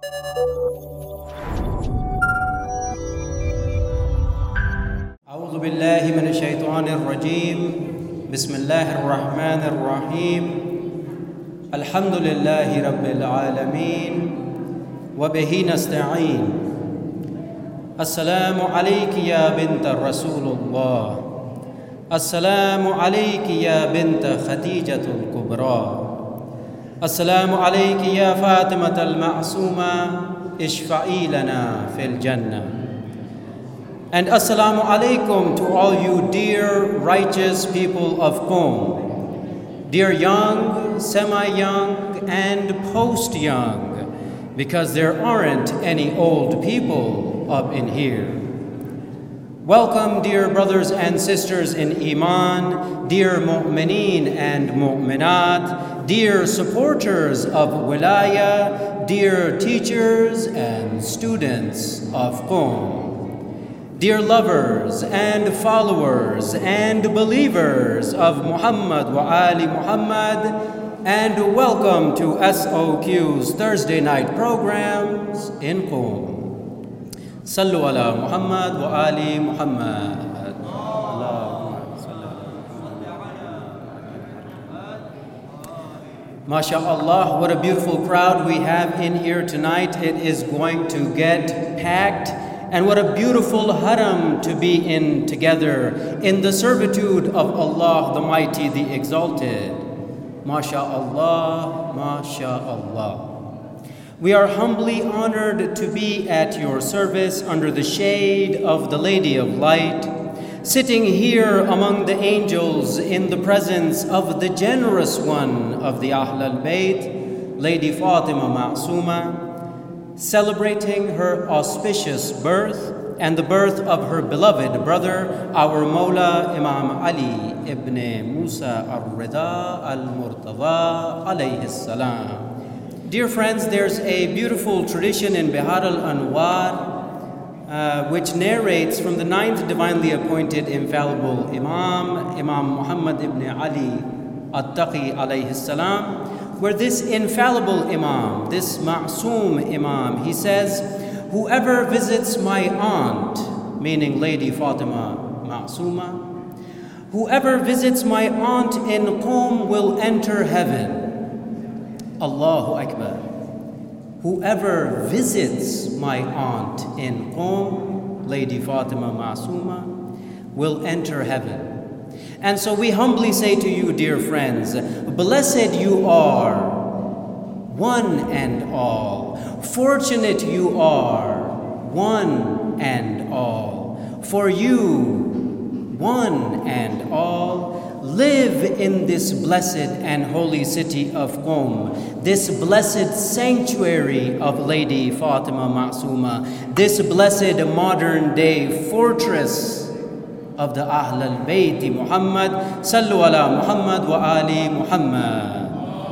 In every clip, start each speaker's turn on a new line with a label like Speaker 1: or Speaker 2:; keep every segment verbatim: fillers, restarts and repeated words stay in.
Speaker 1: أعوذ بالله من الشيطان الرجيم بسم الله الرحمن الرحيم الحمد لله رب العالمين وبه نستعين السلام عليك يا بنت رسول الله السلام عليك يا بنت خديجة الكبرى السلام عليك يا فاطمة المعصومة اشفعي لنا في الجنة. And assalamu alaikum to all you dear righteous people of Qom, dear young, semi-young, and post-young, because there aren't any old people up in here. Welcome, dear brothers and sisters in Iman, dear mu'mineen and mu'minat, dear supporters of Wilaya, dear teachers and students of Qom. Dear lovers and followers and believers of Muhammad wa Ali Muhammad, and welcome to S O Q's Thursday night programs in Qom. Sallu ala Muhammad wa Ali Muhammad. MashaAllah, what a beautiful crowd we have in here tonight. It is going to get packed. And what a beautiful haram to be in together in the servitude of Allah the Mighty, the Exalted. MashaAllah, MashaAllah. We are humbly honored to be at your service under the shade of the Lady of Light, sitting here among the angels in the presence of the generous one of the Ahl al-Bayt, Lady Fatima Ma'sooma, celebrating her auspicious birth and the birth of her beloved brother, our Mawla Imam Ali ibn Musa al-Rida al-Murtada alayhi salam. Dear friends, there's a beautiful tradition in Bihar al-Anwar uh, which narrates from the ninth divinely appointed infallible Imam, Imam Muhammad ibn Ali al-Taqi alayhi salam, where this infallible Imam, this Ma'soom Imam, he says, whoever visits my aunt, meaning Lady Fatima Ma'sooma, whoever visits my aunt in Qom will enter heaven. Allahu Akbar. Whoever visits my aunt in Qom, Lady Fatima Ma'sooma, will enter heaven. And so we humbly say to you, dear friends, blessed you are, one and all. Fortunate you are, one and all. For you, one and all, live in this blessed and holy city of Qom, this blessed sanctuary of Lady Fatima Ma'sooma, this blessed modern day fortress of the Ahl al-Bayt Muhammad. Sallu ala Muhammad wa Ali Muhammad.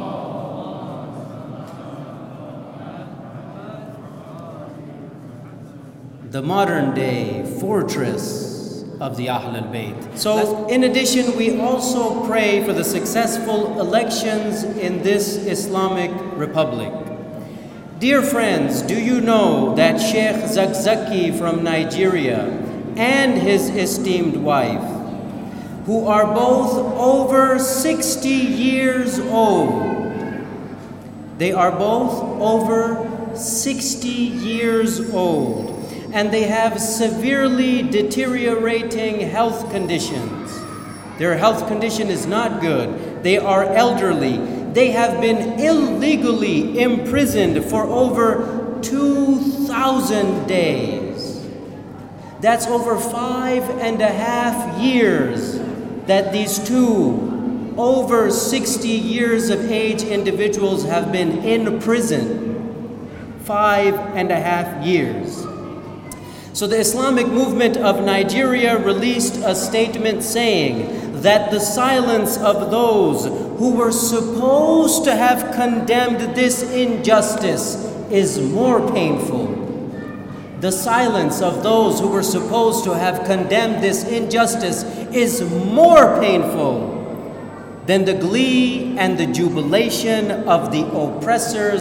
Speaker 1: The modern day fortress of the Ahl al-Bayt. So in addition, we also pray for the successful elections in this Islamic Republic. Dear friends, do you know that Sheikh Zakzaki from Nigeria and his esteemed wife, who are both over sixty years old, they are both over sixty years old, and they have severely deteriorating health conditions. Their health condition is not good. They are elderly. They have been illegally imprisoned for over two thousand days. That's over five and a half years that these two over sixty years of age individuals have been in prison. Five and a half years. So the Islamic movement of Nigeria released a statement saying that the silence of those who were supposed to have condemned this injustice is more painful. The silence of those who were supposed to have condemned this injustice is more painful than the glee and the jubilation of the oppressors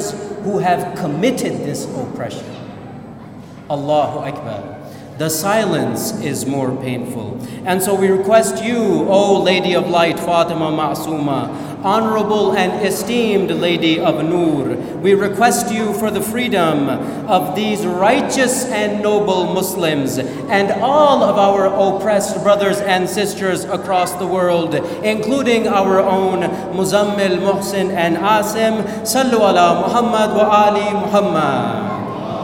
Speaker 1: who have committed this oppression. Allahu Akbar. The silence is more painful. And so we request you, O Lady of Light, Fatima Ma'suma, honorable and esteemed Lady of Noor, we request you for the freedom of these righteous and noble Muslims and all of our oppressed brothers and sisters across the world, including our own Muzammil, Muhsin and Asim. Sallu ala Muhammad wa ali Muhammad.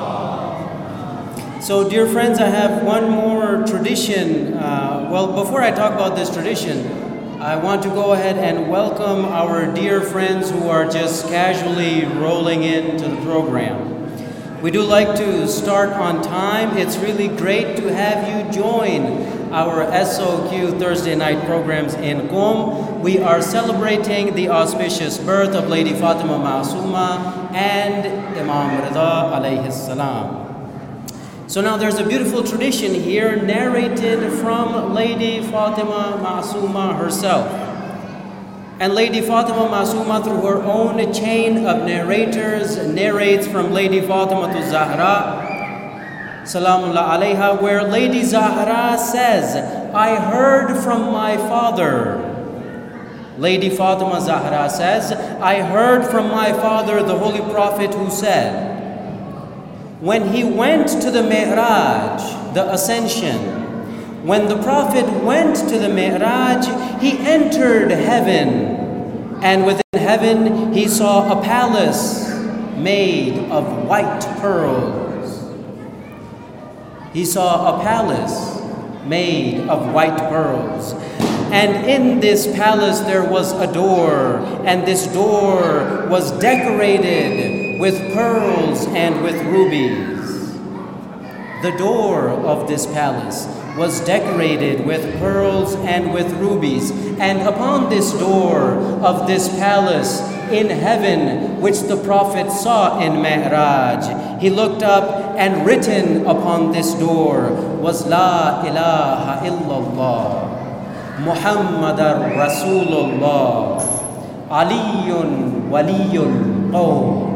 Speaker 1: So, dear friends, I have one more tradition. Uh, well, before I talk about this tradition, I want to go ahead and welcome our dear friends who are just casually rolling into the program. We do like to start on time. It's really great to have you join our S O Q Thursday night programs in Qom. We are celebrating the auspicious birth of Lady Fatima Ma'suma and Imam Rida alayhi salam. So now there's a beautiful tradition here narrated from Lady Fatima Ma'suma herself. And Lady Fatima Ma'suma, through her own chain of narrators, narrates from Lady Fatima to Zahra, Salamullah alayha, where Lady Zahra says, I heard from my father. Lady Fatima Zahra says, I heard from my father, the Holy Prophet, who said, when he went to the Mi'raj, the ascension, when the Prophet went to the Mi'raj, he entered heaven, and within heaven he saw a palace made of white pearls. He saw a palace made of white pearls. And in this palace there was a door, and this door was decorated with pearls and with rubies. The door of this palace was decorated with pearls and with rubies. And upon this door of this palace in heaven, which the Prophet saw in Mi'raj, he looked up, and written upon this door was La ilaha illallah, Muhammadar Rasulullah, Aliyun Waliyul Qawm.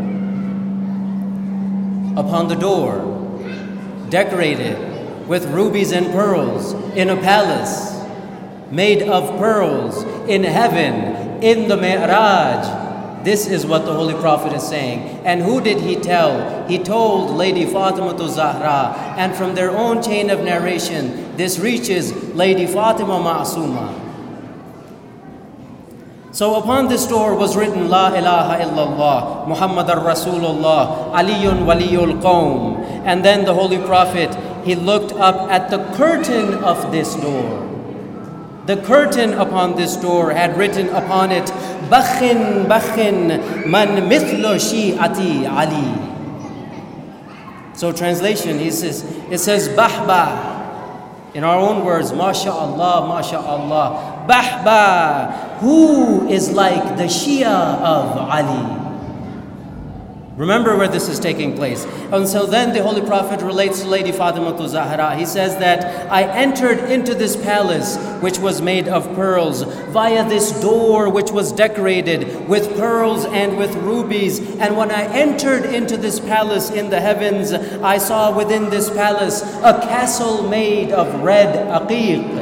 Speaker 1: Upon the door, decorated with rubies and pearls, in a palace made of pearls in heaven, in the Mi'raj. This is what the Holy Prophet is saying. And who did he tell? He told Lady Fatima to Zahra. And from their own chain of narration, this reaches Lady Fatima Ma'suma. So upon this door was written La ilaha illallah, Muhammadar Rasulullah, Aliyun Waliyul Qawm. And then the Holy Prophet, he looked up at the curtain of this door. The curtain upon this door had written upon it, Bakhin Bakhin Man Mithlo Shi'ati Ali. So translation, he says, it says Bahba. In our own words, MashaAllah, MashaAllah. Bahba, who is like the Shia of Ali? Remember where this is taking place. And so then the Holy Prophet relates to Lady Fatima to Zahra. He says that I entered into this palace which was made of pearls via this door which was decorated with pearls and with rubies. And when I entered into this palace in the heavens, I saw within this palace a castle made of red aqiq.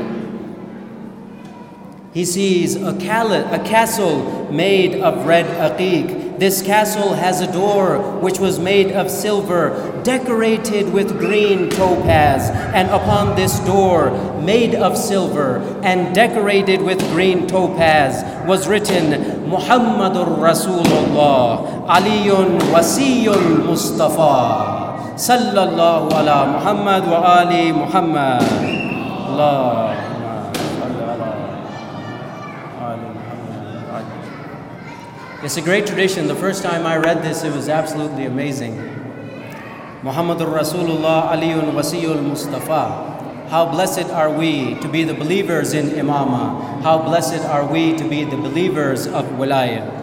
Speaker 1: He sees a, a castle made of red aqiq. This castle has a door which was made of silver, decorated with green topaz. And upon this door, made of silver and decorated with green topaz, was written, Muhammadur Rasulullah, Aliyun Wasiyul Mustafa, Sallallahu ala Muhammad wa ali Muhammad. Allah. It's a great tradition. The first time I read this, it was absolutely amazing. Muhammadur Rasulullah Aliyun Wasiyul Mustafa. How blessed are we to be the believers in Imama. How blessed are we to be the believers of Wilayah.